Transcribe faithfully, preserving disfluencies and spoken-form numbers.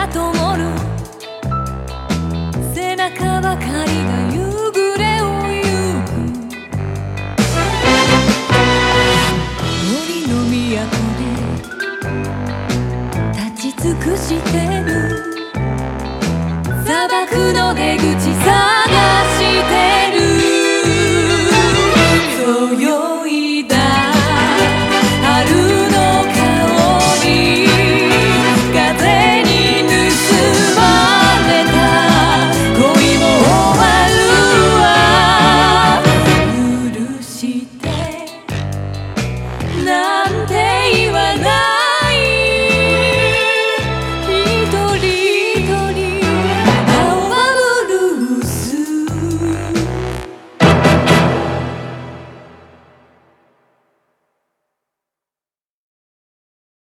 が灯る背中ばかりが夕暮れをゆく森の都で立ち尽くしてる砂漠の出口さ